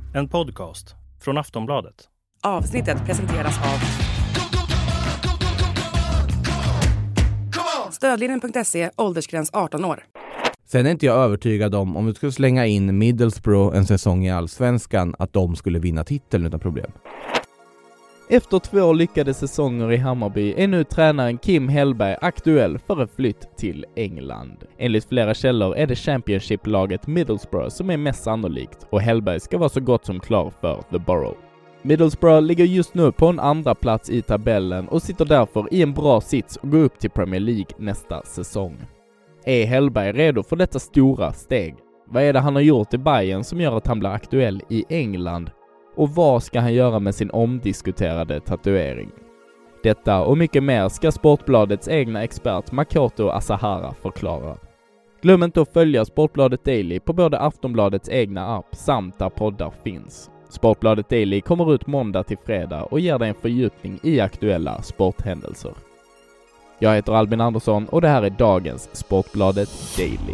En podcast från Aftonbladet. Avsnittet presenteras av Stödlinjen.se, åldersgräns 18 år. Sen är inte jag övertygad om du skulle slänga in Middlesbrough en säsong i Allsvenskan, att de skulle vinna titeln utan problem. Efter 2 lyckade säsonger i Hammarby är nu tränaren Kim Hellberg aktuell för en flytt till England. Enligt flera källor är det Championship-laget Middlesbrough som är mest sannolikt, och Hellberg ska vara så gott som klar för The Borough. Middlesbrough ligger just nu på en andra plats i tabellen och sitter därför i en bra sits och går upp till Premier League nästa säsong. Är Hellberg redo för detta stora steg? Vad är det han har gjort i Bayern som gör att han blir aktuell i England? Och vad ska han göra med sin omdiskuterade tatuering? Detta och mycket mer ska Sportbladets egna expert Makoto Asahara förklara. Glöm inte att följa Sportbladet Daily på både Aftonbladets egna app samt där poddar finns. Sportbladet Daily kommer ut måndag till fredag och ger dig en fördjupning i aktuella sporthändelser. Jag heter Albin Andersson och det här är dagens Sportbladet Daily.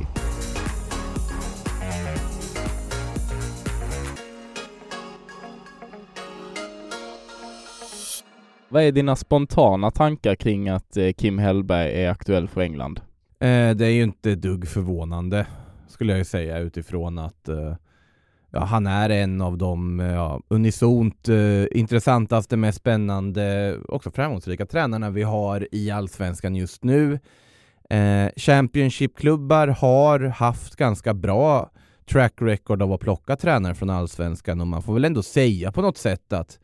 Vad är dina spontana tankar kring att Kim Hellberg är aktuell för England? Det är ju inte dugg förvånande, skulle jag ju säga, utifrån att han är en av de unisont intressantaste, mest spännande, också framgångsrika tränarna vi har i Allsvenskan just nu. Championship-klubbar har haft ganska bra track record av att plocka tränare från Allsvenskan, och man får väl ändå säga på något sätt att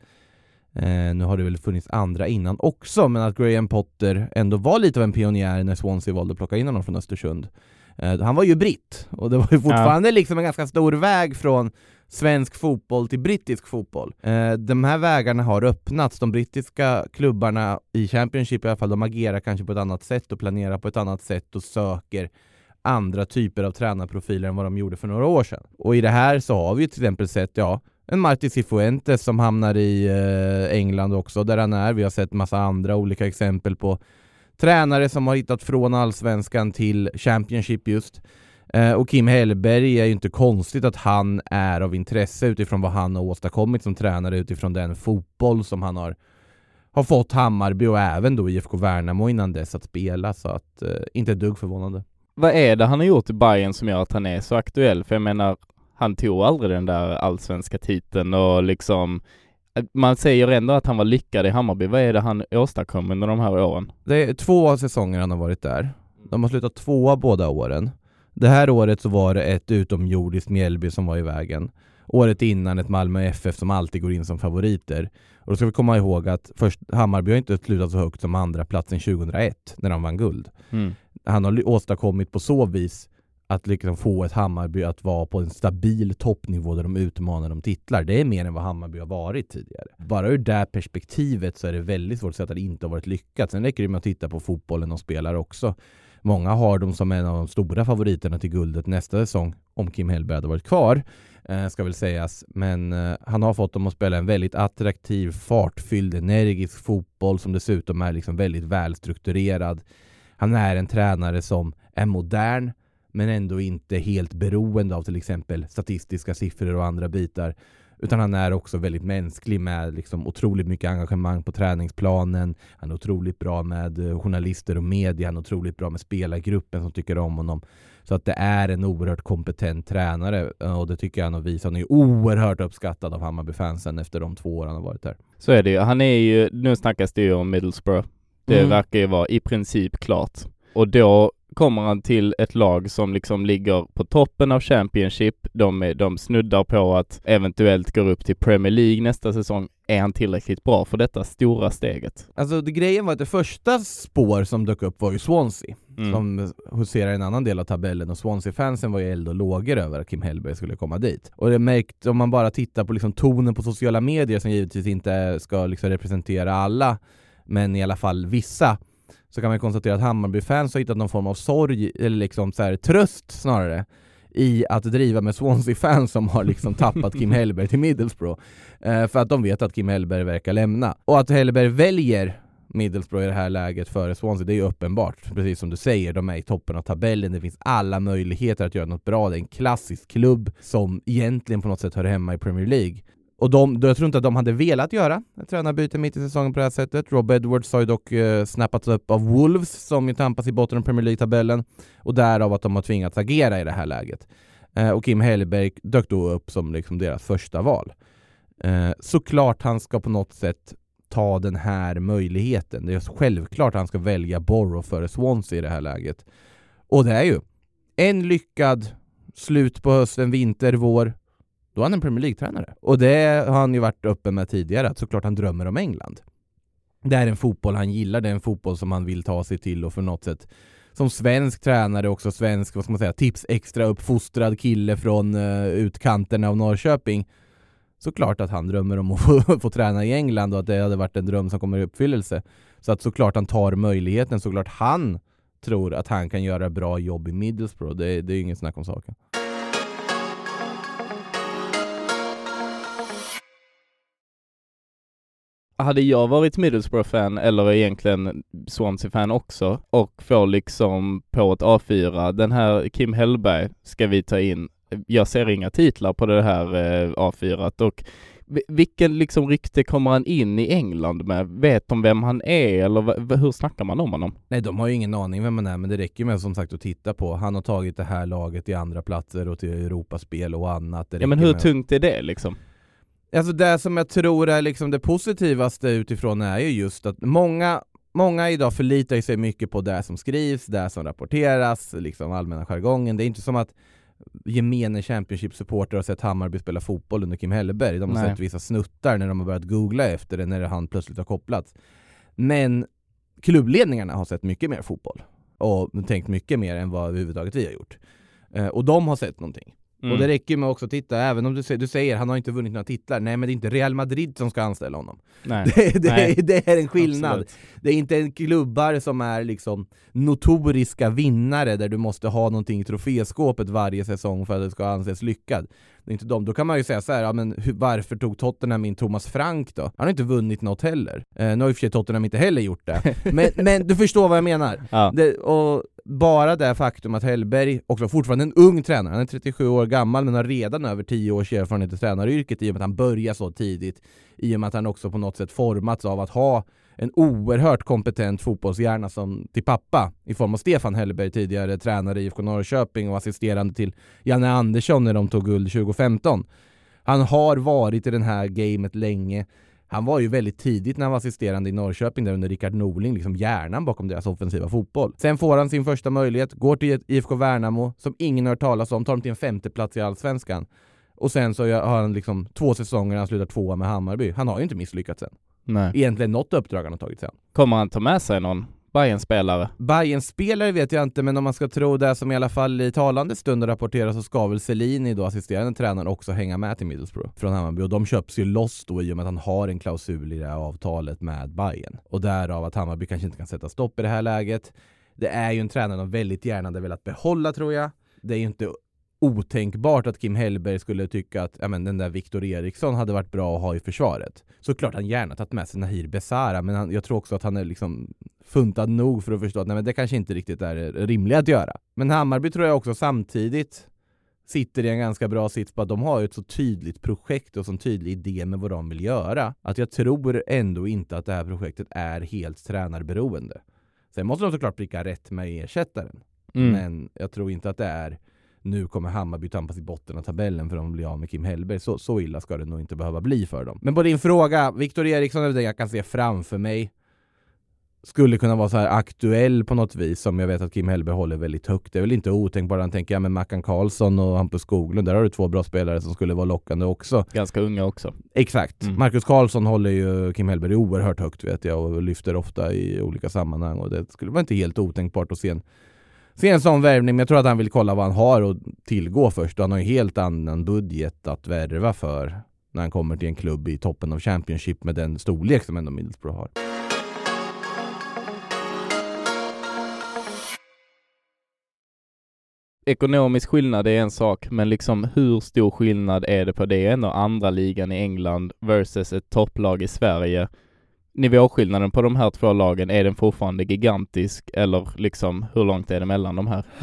nu har det väl funnits andra innan också, men att Graham Potter ändå var lite av en pionjär när Swansea valde att plocka in honom från Östersund. Han var ju britt, och det var ju fortfarande liksom en ganska stor väg från svensk fotboll till brittisk fotboll. De här vägarna har öppnats. De brittiska klubbarna i Championship i alla fall, de agerar kanske på ett annat sätt och planerar på ett annat sätt och söker andra typer av tränarprofiler än vad de gjorde för några år sedan. Och i det här så har vi till exempel sett en Martin Cifuentes som hamnar i England också, där han är. Vi har sett massa andra olika exempel på tränare som har hittat från Allsvenskan till Championship just. Och Kim Hellberg är ju inte konstigt att han är av intresse utifrån vad han har åstadkommit som tränare, utifrån den fotboll som han har fått Hammarby och även då IFK Värnamo innan dess att spela, så att inte ett dugg förvånande. Vad är det han har gjort i Bayern som gör att han är så aktuell? För jag menar, han tog aldrig den där allsvenska titeln och liksom, man säger ändå att han var lyckad i Hammarby. Vad är det han åstadkom under de här åren? Det är 2 säsonger han har varit där. De har slutat 2 båda åren. Det här året så var det ett utomjordiskt Mjällby som var i vägen. Året innan ett Malmö FF som alltid går in som favoriter. Och då ska vi komma ihåg att först Hammarby har inte slutat så högt som andra platsen 2001 när de vann guld. Han har åstadkommit på så vis att liksom få ett Hammarby att vara på en stabil toppnivå där de utmanar de titlar. Det är mer än vad Hammarby har varit tidigare. Bara ur det perspektivet så är det väldigt svårt att säga att det inte har varit lyckat. Sen räcker det med att titta på fotbollen och spelar också. Många har dem som en av de stora favoriterna till guldet nästa säsong, om Kim Hellberg hade varit kvar, ska väl sägas. Men han har fått dem att spela en väldigt attraktiv, fartfylld, energisk fotboll som dessutom är liksom väldigt välstrukturerad. Han är en tränare som är modern, men ändå inte helt beroende av till exempel statistiska siffror och andra bitar. Utan han är också väldigt mänsklig med liksom otroligt mycket engagemang på träningsplanen. Han är otroligt bra med journalister och media. Han är otroligt bra med spelargruppen som tycker om honom. Så att det är en oerhört kompetent tränare. Och det tycker jag han har visat. Han är oerhört uppskattad av Hammarby-fansen efter de 2 år han har varit där. Så är det ju. Han är ju, nu snackas det ju om Middlesbrough. Det verkar ju vara i princip klart. Och då kommer han till ett lag som liksom ligger på toppen av Championship. De snuddar på att eventuellt gå upp till Premier League nästa säsong. Är han tillräckligt bra för detta stora steget? Alltså grejen var att det första spår som dök upp var ju Swansea. Som huserar en annan del av tabellen. Och Swansea-fansen var ju eld och lågor över att Kim Hellberg skulle komma dit. Och det märkt, om man bara tittar på liksom tonen på sociala medier, som givetvis inte ska liksom representera alla, men i alla fall vissa, så kan man konstatera att Hammarby-fans har hittat någon form av sorg, eller liksom så här, tröst snarare, i att driva med Swansea-fans som har liksom tappat Kim Hellberg till Middlesbrough. För att de vet att Kim Hellberg verkar lämna. Och att Hellberg väljer Middlesbrough i det här läget före Swansea. Det är ju uppenbart, precis som du säger, de är i toppen av tabellen. Det finns alla möjligheter att göra något bra. Det är en klassisk klubb som egentligen på något sätt hör hemma i Premier League. Och jag tror inte att de hade velat göra ett tränarbyte mitt i säsongen på det här sättet. Rob Edwards har ju dock snappats upp av Wolves som ju tampas i botten av Premier League-tabellen. Och därav att de har tvingats agera i det här läget. Och Kim Hellberg dök då upp som liksom deras första val. Såklart han ska på något sätt ta den här möjligheten. Det är självklart han ska välja Borough före Swansea i det här läget. Och det är ju en lyckad slut på hösten, vinter, vår. Då är han en Premier League-tränare. Och det har han ju varit öppen med tidigare, att såklart han drömmer om England. Det är en fotboll han gillar, det är en fotboll som han vill ta sig till och för något sätt som svensk tränare, också svensk, vad ska man säga, tips extra uppfostrad kille från utkanten av Norrköping. Såklart att han drömmer om att få träna i England och att det hade varit en dröm som kommer i uppfyllelse. Så att såklart han tar möjligheten, såklart han tror att han kan göra bra jobb i Middlesbrough. Det är ju ingen snack om saken. Hade jag varit Middlesbrough-fan eller egentligen Swansea-fan också och får liksom på ett A4, den här Kim Hellberg ska vi ta in. Jag ser inga titlar på det här A4 och vilken liksom rykte kommer han in i England med? Vet de vem han är eller hur snackar man om honom? Nej, de har ju ingen aning vem han är, men det räcker med som sagt att titta på. Han har tagit det här laget i andra platser och till Europaspel och annat. Ja, men hur tungt är det liksom? Alltså det som jag tror är liksom det positivaste utifrån är ju just att många idag förlitar sig mycket på det som skrivs, det som rapporteras, liksom allmänna jargongen. Det är inte som att gemene Championship-supporter har sett Hammarby spela fotboll under Kim Hellberg. De har sett vissa snuttar när de har börjat googla efter det, när han plötsligt har kopplats. Men klubbledningarna har sett mycket mer fotboll och tänkt mycket mer än vad överhuvudtaget vi har gjort. Och de har sett någonting. Och det räcker med också att titta, även om du säger han har inte vunnit några titlar. Nej, men det är inte Real Madrid som ska anställa honom. Nej. Det är en skillnad. Absolut. Det är inte en klubbar som är liksom notoriska vinnare där du måste ha någonting i troféskåpet varje säsong för att det ska anses lyckad. Det är inte dem. Då kan man ju säga så här, ja, men varför tog Tottenham in Thomas Frank då? Han har inte vunnit något heller. Nu har ju för sig Tottenham inte heller gjort det. Men du förstår vad jag menar. Ja. Och bara det faktum att Hellberg också fortfarande en ung tränare, han är 37 år gammal men har redan över 10 års erfarenhet i tränaryrket i och med att han börjar så tidigt, i och med att han också på något sätt formats av att ha en oerhört kompetent fotbollshjärna som till pappa i form av Stefan Hellberg, tidigare tränare i IFK Norrköping och assisterande till Janne Andersson när de tog guld 2015. Han har varit i den här gamet länge. Han var ju väldigt tidigt när han var assisterande i Norrköping där under Rickard Norling, liksom hjärnan bakom deras offensiva fotboll. Sen får han sin första möjlighet, går till IFK Värnamo som ingen har hört talas om, tar dem till en 5:e plats i Allsvenskan. Och sen så har han liksom 2 säsonger, han slutar 2 med Hammarby. Han har ju inte misslyckats sen. Nej. Egentligen något uppdrag han har tagit sen. Kommer han ta med sig någon Bayern-spelare? Bayern-spelare vet jag inte, men om man ska tro det som i alla fall i talande stunder rapporteras, så ska väl Selini då, assisterande tränaren, också hänga med till Middlesbrough från Hammarby. Och de köps ju loss då i och med att han har en klausul i det här avtalet med Bayern. Och därav att Hammarby kanske inte kan sätta stopp i det här läget. Det är ju en tränare de väldigt gärna hade velat behålla, tror jag. Det är ju inte otänkbart att Kim Hellberg skulle tycka att den där Viktor Eriksson hade varit bra att ha i försvaret. Såklart han gärna tagit med sig Nahir Besara, men jag tror också att han är liksom funtad nog för att förstå att det kanske inte riktigt är rimligt att göra. Men Hammarby tror jag också samtidigt sitter i en ganska bra sits på att de har ett så tydligt projekt och så tydlig idé med vad de vill göra, att jag tror ändå inte att det här projektet är helt tränarberoende. Sen måste de såklart pricka rätt med ersättaren. Men jag tror inte att det är nu kommer Hammarby tampas i botten av tabellen för att de blir av med Kim Hellberg. Så illa ska det nog inte behöva bli för dem. Men på din fråga, Viktor Eriksson är det jag kan se framför mig. Skulle kunna vara så här aktuell på något vis, som jag vet att Kim Hellberg håller väldigt högt. Det är väl inte otänkbart, han tänker med Mackan Karlsson och Hampus Skoglund. Där har du 2 bra spelare som skulle vara lockande också. Ganska unga också. Exakt. Marcus Karlsson håller ju Kim Hellberg oerhört högt, vet jag, och lyfter ofta i olika sammanhang. Och det skulle vara inte helt otänkbart att se en sån värvning, men jag tror att han vill kolla vad han har och tillgå först. Han har ju helt annan budget att värva för när han kommer till en klubb i toppen av Championship med den storlek som ändå Middlesbrough har. Ekonomisk skillnad är en sak, men liksom hur stor skillnad är det på det? Ändå andra ligan i England versus ett topplag i Sverige. nivåskillnaden på de här två lagen, är den fortfarande gigantisk eller liksom hur långt är det mellan de här?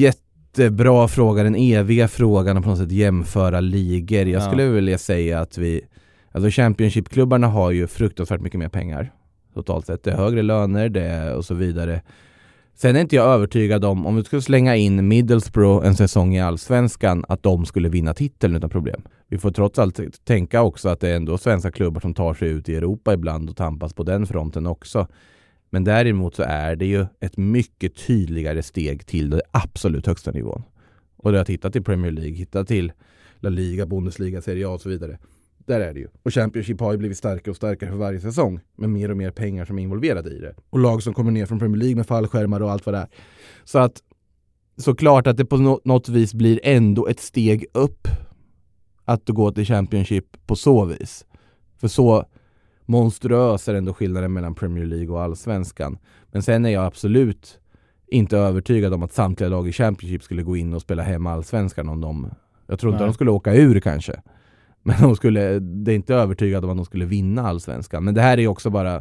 Jättebra fråga, den eviga frågan om på något sätt jämföra ligor. Jag skulle vilja säga att alltså Championship-klubbarna har ju fruktansvärt mycket mer pengar totalt sett. Det är högre löner och så vidare. Sen är inte jag övertygad om vi skulle slänga in Middlesbrough en säsong i Allsvenskan, att de skulle vinna titeln utan problem. Vi får trots allt tänka också att det är ändå svenska klubbar som tar sig ut i Europa ibland och tampas på den fronten också. Men däremot så är det ju ett mycket tydligare steg till det absolut högsta nivån. Och det har tittat till Premier League, hittat till La Liga, Bundesliga, Serie A och så vidare. Där är det ju. Och Championship har ju blivit starkare och starkare för varje säsong. Med mer och mer pengar som är involverade i det. Och lag som kommer ner från Premier League med fallskärmar och allt vad det är. Så att såklart att det på något vis blir ändå ett steg upp att gå till Championship på så vis. För så monstruös är ändå skillnaden mellan Premier League och Allsvenskan. Men sen är jag absolut inte övertygad om att samtliga lag i Championship skulle gå in och spela hem Allsvenskan om de... Jag tror inte de skulle åka ur kanske. Men det är inte övertygad om att de skulle vinna Allsvenskan. Men det här är ju också bara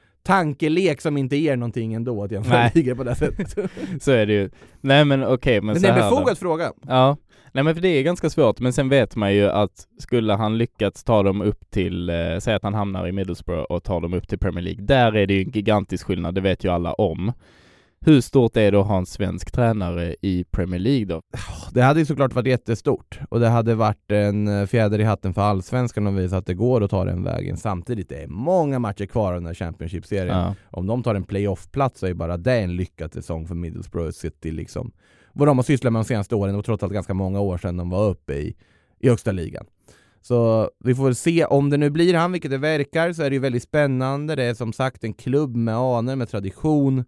tankelek som inte ger någonting ändå att jämföra ligor på det sättet. Så är det ju. Nej men okej. Men det är en befogad fråga. Ja. Nej men för det är ganska svårt. Men sen vet man ju att skulle han lyckats ta dem upp till, säg att han hamnar i Middlesbrough och tar dem upp till Premier League. Där är det ju en gigantisk skillnad, det vet ju alla om. Hur stort är det att ha en svensk tränare i Premier League då? Det hade ju såklart varit jättestort. Och det hade varit en fjäder i hatten för Allsvenskan om vi så att det går att ta den vägen. Samtidigt är det många matcher kvar av den här Championship-serien. Ja. Om de tar en playoff-plats så är bara det en lyckad säsong för Middlesbrough City liksom. Vad de har sysslat med de senaste åren och trots allt ganska många år sedan de var uppe i högsta ligan. Så vi får väl se om det nu blir han, vilket det verkar, så är det ju väldigt spännande. Det är som sagt en klubb med anor, med tradition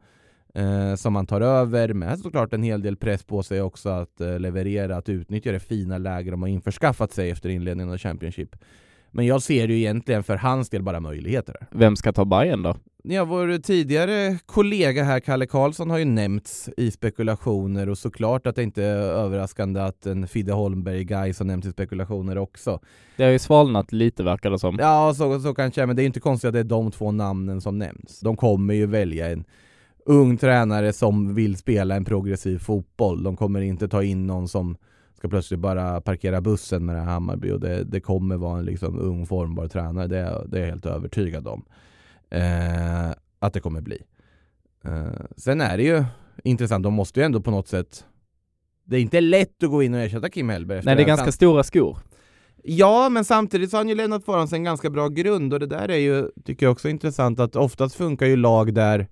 som man tar över med såklart en hel del press på sig också att leverera, att utnyttja det fina läge de har införskaffat sig efter inledningen av Championship. Men jag ser ju egentligen för hans del bara möjligheter. Vem ska ta Bayern då? Ja, vår tidigare kollega här, Kalle Karlsson, har ju nämnts i spekulationer och såklart att det inte är överraskande att en Fidde Holmberg-guy som nämns i spekulationer också. Det har ju svalnat lite verkar det som. Ja, så kanske, men det är inte konstigt att det är de två namnen som nämns. De kommer ju välja en ung tränare som vill spela en progressiv fotboll. De kommer inte ta in någon som ska plötsligt bara parkera bussen med det här Hammarby, och det kommer vara en liksom ung formbar tränare. Det är jag helt övertygad om att det kommer bli. Sen är det ju intressant, de måste ju ändå på något sätt, det är inte lätt att gå in och ersätta Kim Hellberg. Nej, det är ganska stora skor. Ja, men samtidigt så har han ju lämnat för oss en ganska bra grund, och det där är ju, tycker jag också är intressant, att oftast funkar ju lag där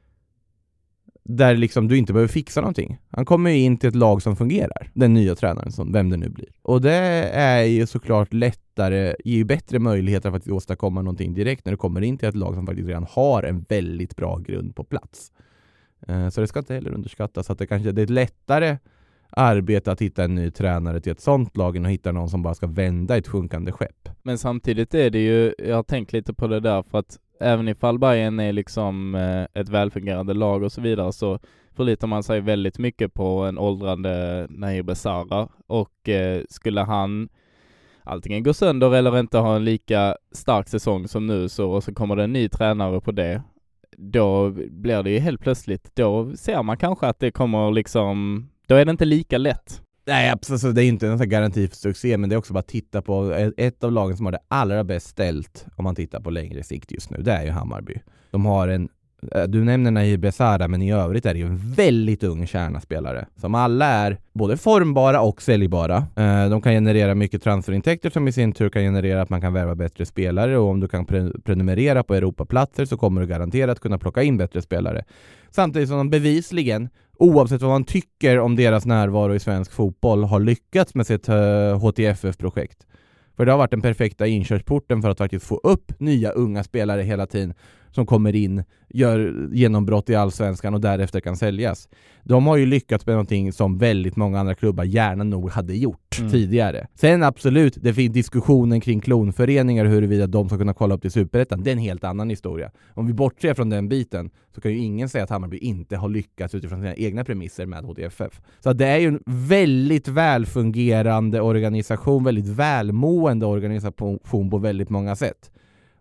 liksom du inte behöver fixa någonting. Han kommer ju in till ett lag som fungerar, den nya tränaren, som vem det nu blir. Och det är ju såklart lättare, ger ju bättre möjligheter att åstadkomma någonting direkt när du kommer in till ett lag som faktiskt redan har en väldigt bra grund på plats. Så det ska inte heller underskattas att det är ett lättare arbete att hitta en ny tränare till ett sånt lag än att hitta någon som bara ska vända ett sjunkande skepp. Men samtidigt är det ju, jag har tänkt lite på det där, för att även ifall Bayern är liksom ett välfungerande lag och så vidare, så förlitar man sig väldigt mycket på en åldrande Nahir Besara, och skulle han antingen gå sönder eller inte ha en lika stark säsong som nu, och så kommer det en ny tränare på det, då blir det ju helt plötsligt, då ser man kanske att det kommer liksom, då är det inte lika lätt. Nej, absolut, det är inte en garanti för succé, men det är också bara att titta på ett av lagen som har det allra bäst ställt om man tittar på längre sikt just nu. Det är ju Hammarby. De har du nämner Nahir Besara, men i övrigt är det ju en väldigt ung kärnaspelare som alla är både formbara och säljbara. De kan generera mycket transferintäkter som i sin tur kan generera att man kan värva bättre spelare, och om du kan prenumerera på Europaplatser så kommer du garanterat kunna plocka in bättre spelare. Samtidigt som de bevisligen, oavsett vad man tycker om deras närvaro i svensk fotboll, har lyckats med sitt HTFF-projekt. För det har varit den perfekta inkörsporten för att faktiskt få upp nya unga spelare hela tiden som kommer in, gör genombrott i Allsvenskan och därefter kan säljas. De har ju lyckats med någonting som väldigt många andra klubbar gärna nog hade gjort tidigare. Sen absolut, det finns diskussionen kring klonföreningar, huruvida de ska kunna kolla upp till Superettan. Det är en helt annan historia. Om vi bortser från den biten så kan ju ingen säga att Hammarby inte har lyckats utifrån sina egna premisser med HTFF. Så det är ju en väldigt välfungerande organisation, väldigt välmående organisation på väldigt många sätt.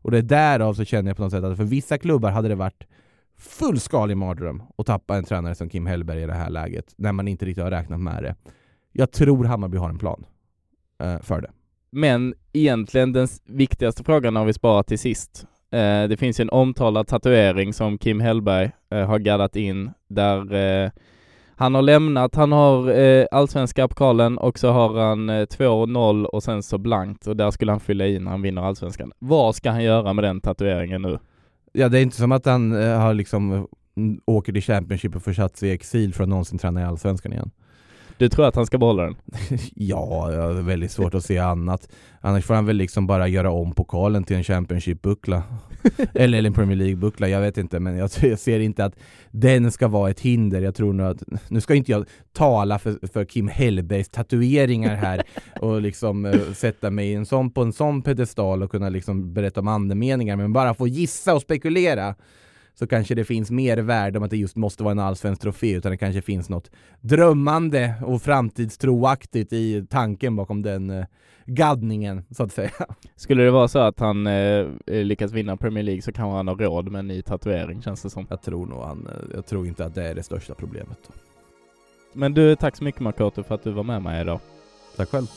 Och det är därav så känner jag på något sätt att för vissa klubbar hade det varit fullskalig mardröm att tappa en tränare som Kim Hellberg i det här läget, när man inte riktigt har räknat med det. Jag tror Hammarby har en plan för det. Men egentligen den viktigaste frågan har vi sparat till sist. Det finns ju en omtalad tatuering som Kim Hellberg har gaddat in där han har lämnat, han har allsvenska pokalen och så har han 2-0 och sen så blankt och där skulle han fylla in när han vinner allsvenskan. Vad ska han göra med den tatueringen nu? Ja, det är inte som att han har liksom åker till Championship och försatt sig i exil för att någonsin träna i allsvenskan igen. Du tror att han ska behålla den? Ja, det är väldigt svårt att se annat. Annars får han väl liksom bara göra om pokalen till en Championship-buckla. eller en Premier League-buckla, jag vet inte. Men jag ser inte att den ska vara ett hinder. Jag tror nog att, nu ska inte jag tala för Kim Hellbergs tatueringar här och liksom sätta mig på en sån pedestal och kunna liksom berätta om andemeningar. Men bara få gissa och spekulera, så kanske det finns mer värde om att det just måste vara en allsvensk trofé, utan det kanske finns något drömmande och framtidstroaktigt i tanken bakom den gaddningen, så att säga. Skulle det vara så att han lyckas vinna Premier League så kan han ha råd med en ny tatuering, känns det som. Jag tror inte att det är det största problemet då. Men du, tack så mycket Makoto för att du var med mig idag. Tack själv.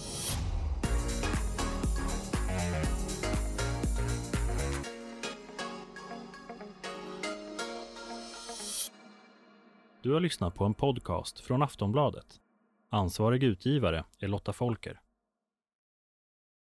Du har lyssnat på en podcast från Aftonbladet. Ansvarig utgivare är Lotta Folker.